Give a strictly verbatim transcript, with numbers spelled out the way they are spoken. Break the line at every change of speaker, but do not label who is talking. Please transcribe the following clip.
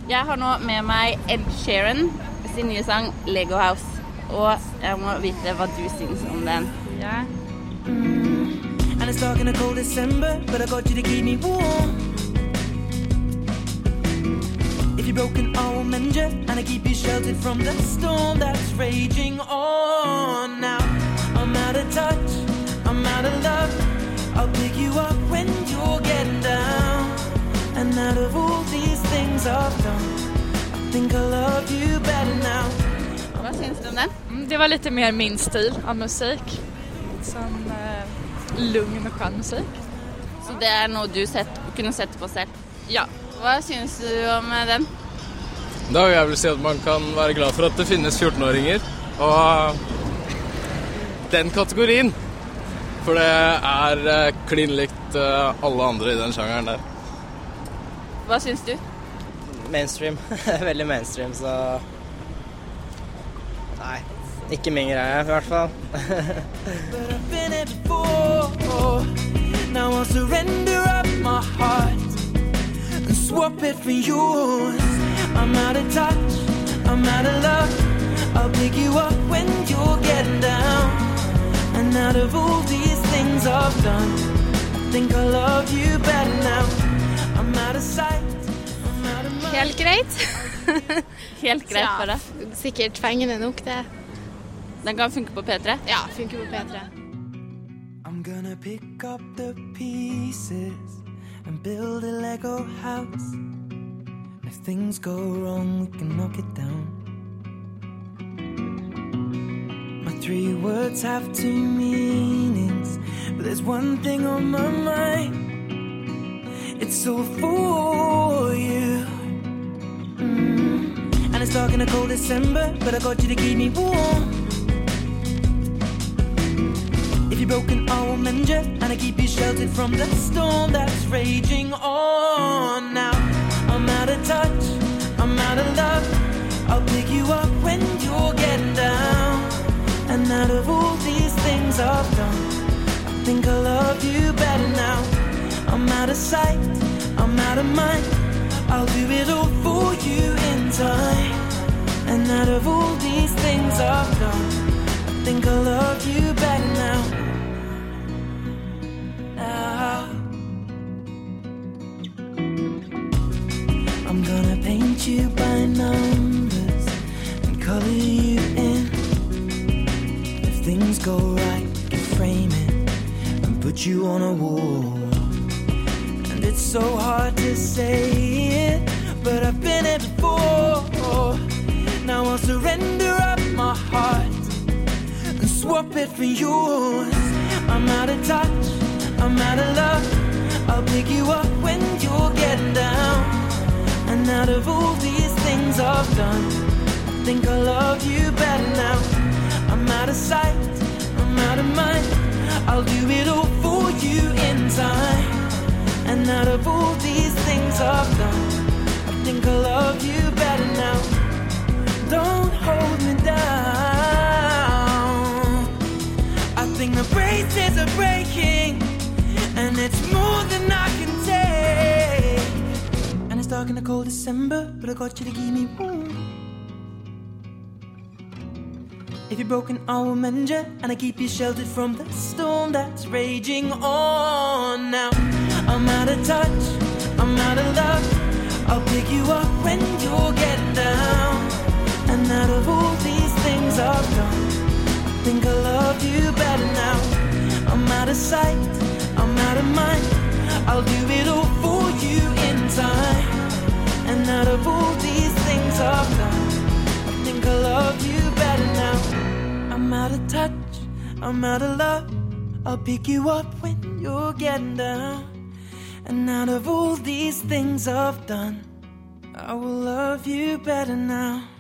Jeg har nå med meg Ed Sheeran sin nye sang Lego House. Og jeg må vite hva du synes om den.
Ja.
And it's dark in a cold December, but I got you to keep me warm. If you're broken, I will mend you, and I keep you sheltered from the storm that's raging on. Now I'm out of touch, I'm out of love. I'll pick you up when you're getting down. And out of all these things I've done, I think I love you better now.
Vad syns du om den?
Det var lite mer min stil av musik. Som eh, lugn och skön musik.
Så det er noe du sett, kunne sette på selv?
Ja.
Hva syns du om den?
Da vil jeg vel si at man kan være glad for at det finnes fjorten-åringer. Og den kategorien. For det er klin likt alle andre i den sjangeren der.
Hva syns du?
Mainstream. Veldig mainstream, så... Nei, ikke min greie i hvert fall.
But I've been it before. Now I'll surrender up my heart and swap it for yours. I'm out of touch, I'm out of love. I'll pick you up when you're getting down. And out of all these things I've done, I think I love you better now. I'm out of sight, I'm out of mind.
Helt greit.
Helt greit
Ja,
for det.
Sikkert fengende nok det.
Den kan funke på P tre?
Ja, funker på P tre.
I'm gonna pick up the pieces and build a Lego house. If things go wrong, we can knock it down. My three words have two meanings, but there's one thing on my mind. It's all for you. Mm. And it's dark in a cold December, but I got you to keep me warm. If you're broken, I will mend you, and I keep you sheltered from the storm that's raging on. Now I'm out of touch, I'm out of love. I'll pick you up when you're getting down. And out of all these things I've done, I think I love you better now. I'm out of sight, I'm out of mind. I'll do it all for you in time. And out of all these things I've done, I think I love you better now. Now I'm gonna paint you by numbers and color you in. If things go right, we can frame it and put you on a wall. And it's so hard to say it, but I've been it before. Now I'll surrender up my heart and swap it for yours. I'm out of touch, I'm out of love. I'll pick you up when you're getting down. And out of all these things I've done, I think I love you better now. I'm out of sight, I'm out of mind. I'll do it all for you in time. And out of all these things I've done, I think I love you better now. Don't hold me down. I think the braces are breaking, and it's more than I can take. And it's dark in the cold December, but I got you to keep me warm. If you're broken, I will mend you, and I keep you sheltered from the storm that's raging on. Now I'm out of touch, I'm out of love. I'll pick you up when you're getting down. And out of all these things I've done, I think I love you better now. I'm out of sight, I'm out of mind. I'll do it all for you in time. And out of all these things I've done, I think I love you better now. I'm out of touch, I'm out of love. I'll pick you up when you're getting down. And out of all these things I've done, I will love you better now.